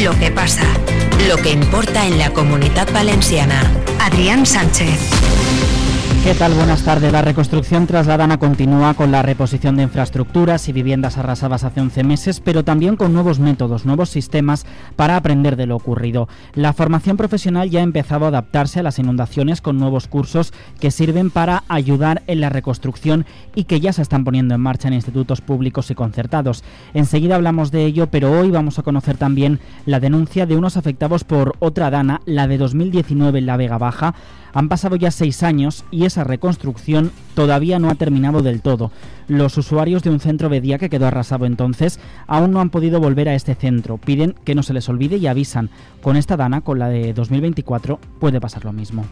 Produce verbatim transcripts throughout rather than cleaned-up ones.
lo que pasa, lo que importa en la Comunitat Valenciana. Adrián Sánchez. ¿Qué tal? Buenas tardes. La reconstrucción tras la Dana continúa con la reposición de infraestructuras y viviendas arrasadas hace once meses, pero también con nuevos métodos, nuevos sistemas para aprender de lo ocurrido. La formación profesional ya ha empezado a adaptarse a las inundaciones con nuevos cursos que sirven para ayudar en la reconstrucción y que ya se están poniendo en marcha en institutos públicos y concertados. Enseguida hablamos de ello, pero hoy vamos a conocer también la denuncia de unos afectados por otra Dana, la de dos mil diecinueve en la Vega Baja. Han pasado ya seis años y esa reconstrucción todavía no ha terminado del todo. Los usuarios de un centro Bedía que quedó arrasado entonces aún no han podido volver a este centro. Piden que no se les olvide y avisan. Con esta Dana, con la de dos mil veinticuatro, puede pasar lo mismo.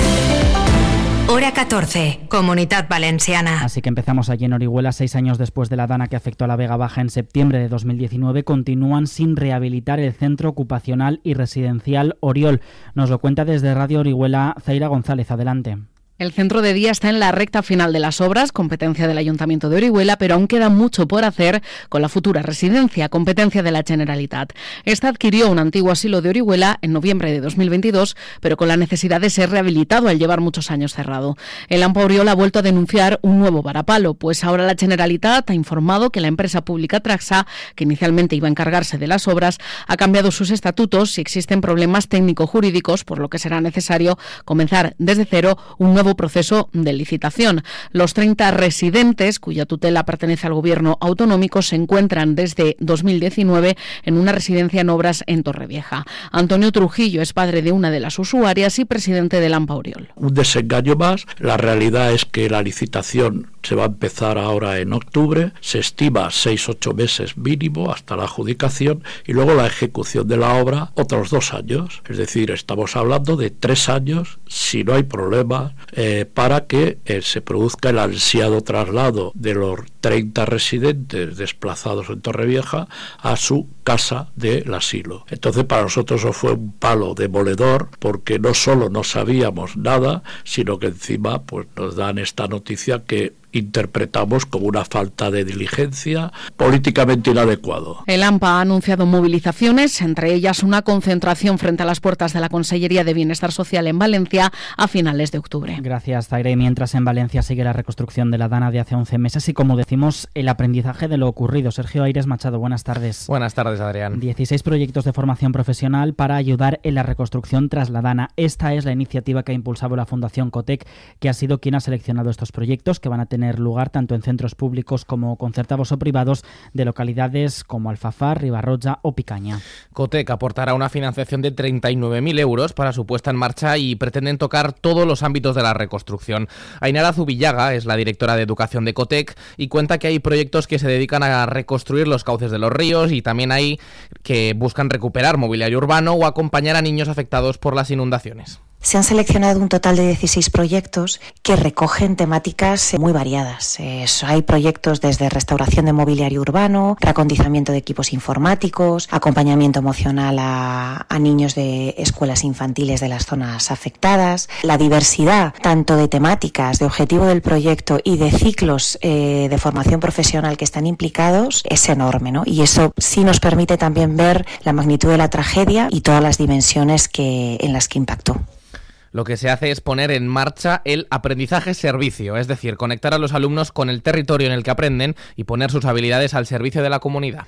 Hora catorce, Comunitat Valenciana. Así que empezamos allí en Orihuela, seis años después de la Dana que afectó a la Vega Baja en septiembre de dos mil diecinueve, continúan sin rehabilitar el centro ocupacional y residencial Oriol. Nos lo cuenta desde Radio Orihuela Zaira González. Adelante. El centro de día está en la recta final de las obras, competencia del Ayuntamiento de Orihuela, pero aún queda mucho por hacer con la futura residencia, competencia de la Generalitat. Esta adquirió un antiguo asilo de Orihuela en noviembre de dos mil veintidós, pero con la necesidad de ser rehabilitado al llevar muchos años cerrado. El AMPA Oriol ha vuelto a denunciar un nuevo varapalo, pues ahora la Generalitat ha informado que la empresa pública Traxa, que inicialmente iba a encargarse de las obras, ha cambiado sus estatutos y existen problemas técnico-jurídicos, por lo que será necesario comenzar desde cero un nuevo proceso de licitación. Los treinta residentes, cuya tutela pertenece al gobierno autonómico, se encuentran desde dos mil diecinueve en una residencia en obras en Torrevieja. Antonio Trujillo es padre de una de las usuarias y presidente del AMPA Oriol. Un desengaño más. La realidad es que la licitación se va a empezar ahora en octubre, se estima seis a ocho meses mínimo hasta la adjudicación y luego la ejecución de la obra otros dos años. Es decir, estamos hablando de tres años, si no hay problema, eh, para que eh, se produzca el ansiado traslado de los treinta residentes desplazados en Torrevieja a su casa del asilo. Entonces para nosotros eso fue un palo demoledor, porque no solo no sabíamos nada, sino que encima pues nos dan esta noticia que interpretamos como una falta de diligencia, políticamente inadecuado. El AMPA ha anunciado movilizaciones, entre ellas una concentración frente a las puertas de la Consellería de Bienestar Social en Valencia a finales de octubre. Gracias, Zaire. Mientras en Valencia sigue la reconstrucción de la Dana de hace once meses y, como decimos, el aprendizaje de lo ocurrido. Sergio Aires Machado, buenas tardes. Buenas tardes, Adrián. dieciséis proyectos de formación profesional para ayudar en la reconstrucción tras la Dana. Esta es la iniciativa que ha impulsado la Fundación Cotec, que ha sido quien ha seleccionado estos proyectos, que van a tener tener lugar tanto en centros públicos como concertados o privados de localidades como Alfafar, Ribarroja o Picaña. Cotec aportará una financiación de treinta y nueve mil euros para su puesta en marcha y pretenden tocar todos los ámbitos de la reconstrucción. Ainara Zubillaga es la directora de Educación de Cotec y cuenta que hay proyectos que se dedican a reconstruir los cauces de los ríos y también hay que buscan recuperar mobiliario urbano o acompañar a niños afectados por las inundaciones. Se han seleccionado un total de dieciséis proyectos que recogen temáticas muy variadas. Es, hay proyectos desde restauración de mobiliario urbano, reacondicionamiento de equipos informáticos, acompañamiento emocional a, a niños de escuelas infantiles de las zonas afectadas. La diversidad tanto de temáticas, de objetivo del proyecto y de ciclos eh, de formación profesional que están implicados es enorme, ¿no? Y eso sí nos permite también ver la magnitud de la tragedia y todas las dimensiones que, en las que impactó. Lo que se hace es poner en marcha el aprendizaje-servicio, es decir, conectar a los alumnos con el territorio en el que aprenden y poner sus habilidades al servicio de la comunidad.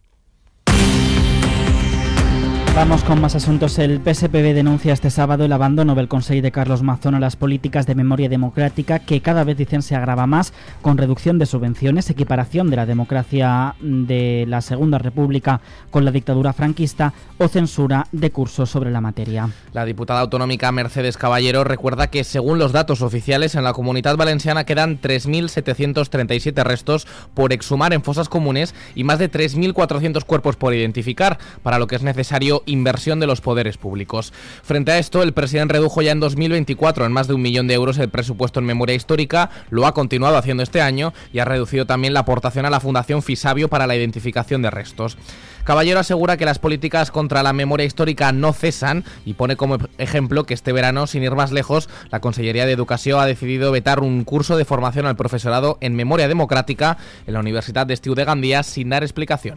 Vamos con más asuntos. El P S P B denuncia este sábado el abandono del Consell de Carlos Mazón a las políticas de memoria democrática, que cada vez, dicen, se agrava más, con reducción de subvenciones, equiparación de la democracia de la Segunda República con la dictadura franquista o censura de cursos sobre la materia. La diputada autonómica Mercedes Caballero recuerda que, según los datos oficiales, en la Comunitat Valenciana quedan tres mil setecientos treinta y siete restos por exhumar en fosas comunes y más de tres mil cuatrocientos cuerpos por identificar, para lo que es necesario inversión de los poderes públicos. Frente a esto, el presidente redujo ya en dos mil veinticuatro en más de un millón de euros el presupuesto en memoria histórica, lo ha continuado haciendo este año y ha reducido también la aportación a la Fundación Fisabio para la identificación de restos. Caballero asegura que las políticas contra la memoria histórica no cesan y pone como ejemplo que este verano, sin ir más lejos, la Consellería de Educación ha decidido vetar un curso de formación al profesorado en memoria democrática en la Universidad de Estiu de Gandía sin dar explicaciones.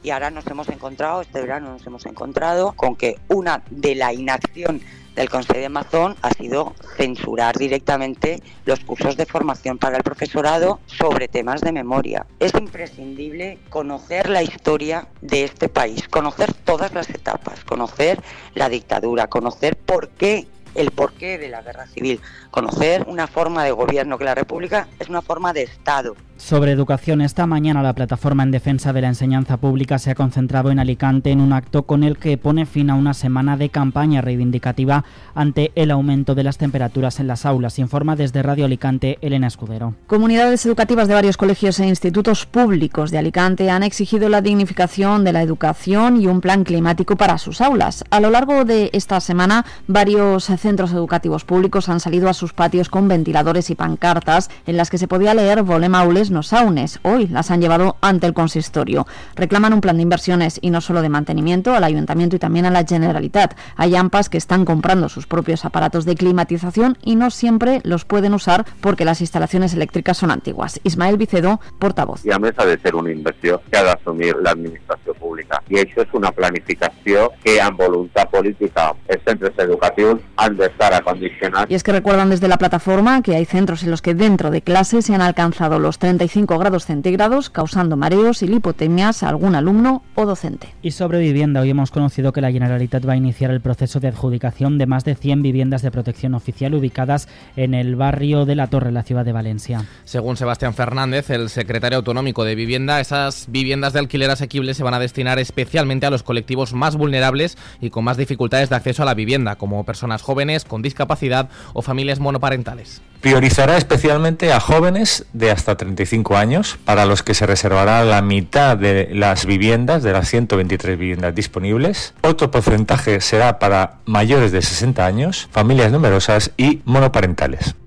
y ahora nos hemos encontrado, este verano nos hemos encontrado con que una de la inacción del Consejo de Amazon ha sido censurar directamente los cursos de formación para el profesorado sobre temas de memoria. Es imprescindible conocer la historia de este país, conocer todas las etapas, conocer la dictadura, conocer por qué, el porqué de la guerra civil, conocer una forma de gobierno, que la República es una forma de Estado. Sobre educación, esta mañana la Plataforma en Defensa de la Enseñanza Pública se ha concentrado en Alicante en un acto con el que pone fin a una semana de campaña reivindicativa ante el aumento de las temperaturas en las aulas. Informa desde Radio Alicante Elena Escudero. Comunidades educativas de varios colegios e institutos públicos de Alicante han exigido la dignificación de la educación y un plan climático para sus aulas. A lo largo de esta semana, varios centros educativos públicos han salido a sus patios con ventiladores y pancartas en las que se podía leer «Volem aules, no saunes». Hoy las han llevado ante el consistorio. Reclaman un plan de inversiones y no solo de mantenimiento al Ayuntamiento y también a la Generalitat. Hay AMPAs que están comprando sus propios aparatos de climatización y no siempre los pueden usar porque las instalaciones eléctricas son antiguas. Ismael Vicedo, portavoz. I a més ha de ser una inversió que ha d'assumir l'administració pública. I això és una planificació que amb voluntat política els centres educatius han de estar acondicionados. Y es que recuerdan desde la plataforma que hay centros en los que dentro de clase se han alcanzado los treinta y cinco grados centígrados, causando mareos y lipotemias a algún alumno o docente. Y sobre vivienda, hoy hemos conocido que la Generalitat va a iniciar el proceso de adjudicación de más de cien viviendas de protección oficial ubicadas en el barrio de La Torre, en la ciudad de Valencia. Según Sebastián Fernández, el secretario autonómico de Vivienda, esas viviendas de alquiler asequible se van a destinar especialmente a los colectivos más vulnerables y con más dificultades de acceso a la vivienda, como personas jóvenes con discapacidad o familias monoparentales. Priorizará especialmente a jóvenes de hasta treinta y cinco años, para los que se reservará la mitad de las viviendas, de las ciento veintitrés viviendas disponibles. Otro porcentaje será para mayores de sesenta años, familias numerosas y monoparentales.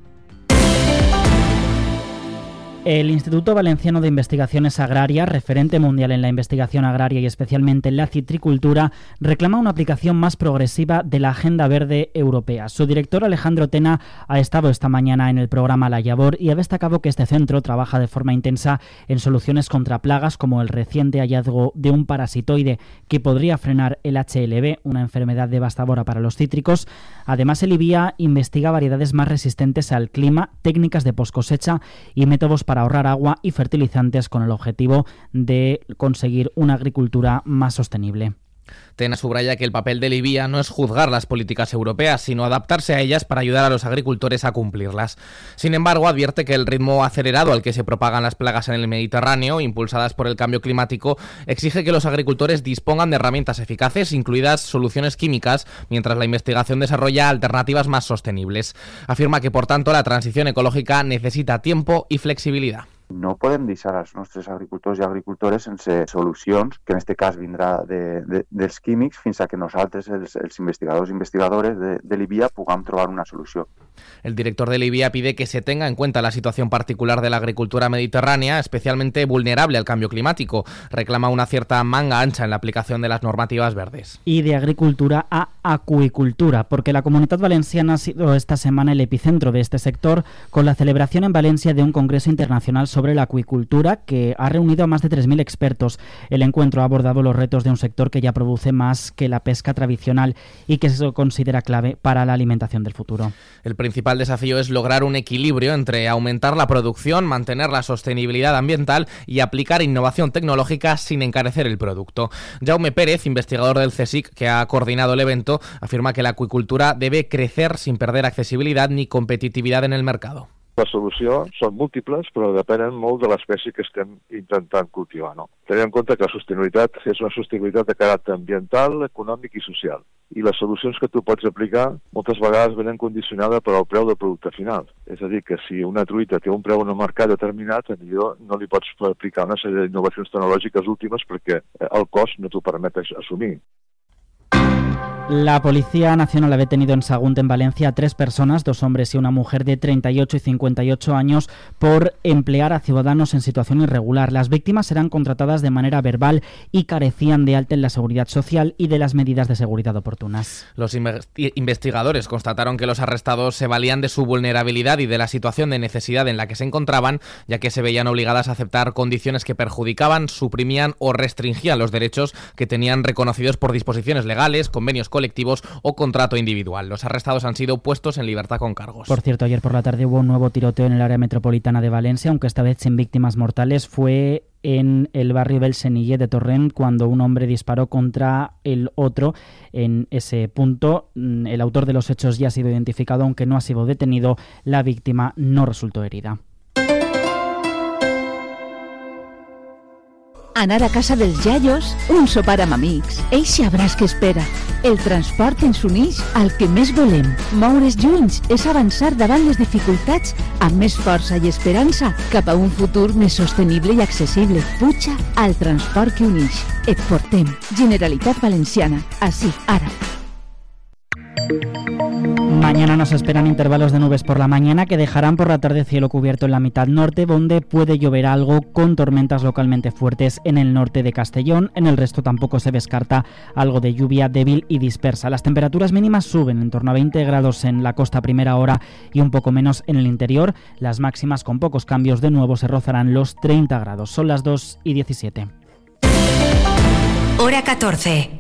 El Instituto Valenciano de Investigaciones Agrarias, referente mundial en la investigación agraria y especialmente en la citricultura, reclama una aplicación más progresiva de la Agenda Verde Europea. Su director, Alejandro Tena, ha estado esta mañana en el programa La Llavor y ha destacado que este centro trabaja de forma intensa en soluciones contra plagas como el reciente hallazgo de un parasitoide que podría frenar el H L B, una enfermedad devastadora para los cítricos. Además, el I V I A investiga variedades más resistentes al clima, técnicas de poscosecha y métodos para ahorrar agua y fertilizantes con el objetivo de conseguir una agricultura más sostenible. Tena subraya que el papel del I V I A no es juzgar las políticas europeas, sino adaptarse a ellas para ayudar a los agricultores a cumplirlas. Sin embargo, advierte que el ritmo acelerado al que se propagan las plagas en el Mediterráneo, impulsadas por el cambio climático, exige que los agricultores dispongan de herramientas eficaces, incluidas soluciones químicas, mientras la investigación desarrolla alternativas más sostenibles. Afirma que, por tanto, la transición ecológica necesita tiempo y flexibilidad. No podem deixar els nostres agricultors i agricultores sense solucions, que en aquest cas vindrà de, de, dels químics, fins a que nosaltres, els, els investigadors i investigadores de, de l'I V I A, puguem trobar una solució. El director del I V I A pide que se tenga en cuenta la situación particular de la agricultura mediterránea, especialmente vulnerable al cambio climático. Reclama una cierta manga ancha en la aplicación de las normativas verdes. Y de agricultura a acuicultura, porque la Comunitat Valenciana ha sido esta semana el epicentro de este sector, con la celebración en Valencia de un congreso internacional sobre la acuicultura que ha reunido a más de tres mil expertos. El encuentro ha abordado los retos de un sector que ya produce más que la pesca tradicional y que se considera clave para la alimentación del futuro. El principal desafío es lograr un equilibrio entre aumentar la producción, mantener la sostenibilidad ambiental y aplicar innovación tecnológica sin encarecer el producto. Jaume Pérez, investigador del CSIC que ha coordinado el evento, afirma que la acuicultura debe crecer sin perder accesibilidad ni competitividad en el mercado. Les solucions són múltiples, però depenen molt de l'espècie que estem intentant cultivar. No? Tenim en compte que la sostenibilitat és una sostenibilitat de caràcter ambiental, econòmic i social. I les solucions que tu pots aplicar moltes vegades venen condicionades per al preu del producte final. És a dir, que si una truita té un preu en un mercat determinat, millor no li pots aplicar una sèrie d'innovacions tecnològiques últimes perquè el cost no t'ho permet assumir. La Policía Nacional ha detenido en Sagunt, en Valencia, a tres personas, dos hombres y una mujer de treinta y ocho y cincuenta y ocho años, por emplear a ciudadanos en situación irregular. Las víctimas eran contratadas de manera verbal y carecían de alta en la seguridad social y de las medidas de seguridad oportunas. Los investigadores constataron que los arrestados se valían de su vulnerabilidad y de la situación de necesidad en la que se encontraban, ya que se veían obligadas a aceptar condiciones que perjudicaban, suprimían o restringían los derechos que tenían reconocidos por disposiciones legales, convenios colectivos o contrato individual. Los arrestados han sido puestos en libertad con cargos. Por cierto, ayer por la tarde hubo un nuevo tiroteo en el área metropolitana de Valencia, aunque esta vez sin víctimas mortales. Fue en el barrio Belsenille de Torrent, cuando un hombre disparó contra el otro en ese punto. El autor de los hechos ya ha sido identificado, aunque no ha sido detenido. La víctima no resultó herida. Anar a casa dels iaios, un sopar amb amics. Eixe abraç que espera. El transport ens uneix al que més volem. Moure's junts és avançar davant les dificultats amb més força i esperança cap a un futur més sostenible i accessible. Puja al transport que uneix. Et portem. Generalitat Valenciana. Així, ara. Mañana nos esperan intervalos de nubes por la mañana que dejarán por la tarde cielo cubierto en la mitad norte, donde puede llover algo con tormentas localmente fuertes en el norte de Castellón. En el resto tampoco se descarta algo de lluvia débil y dispersa. Las temperaturas mínimas suben en torno a veinte grados en la costa a primera hora y un poco menos en el interior. Las máximas, con pocos cambios, de nuevo se rozarán los treinta grados. Son las dos y diecisiete. Hora catorce.